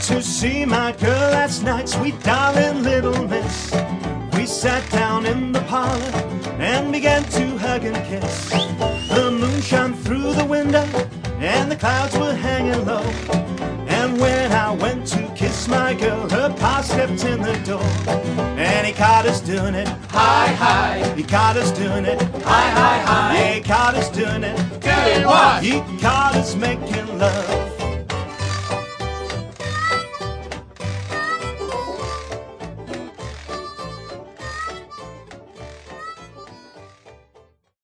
to see my girl last night, sweet darling little miss. We sat down in the parlor and began to hug and kiss. The moon shone through the window and the clouds were hanging low. And when I went to kiss my girl, her pa stepped in the door. And he caught us doing it, Hi, hi, he caught us doing it, hi, hi, hi. yeah, he caught us doing it. Doing what? He caught us making love.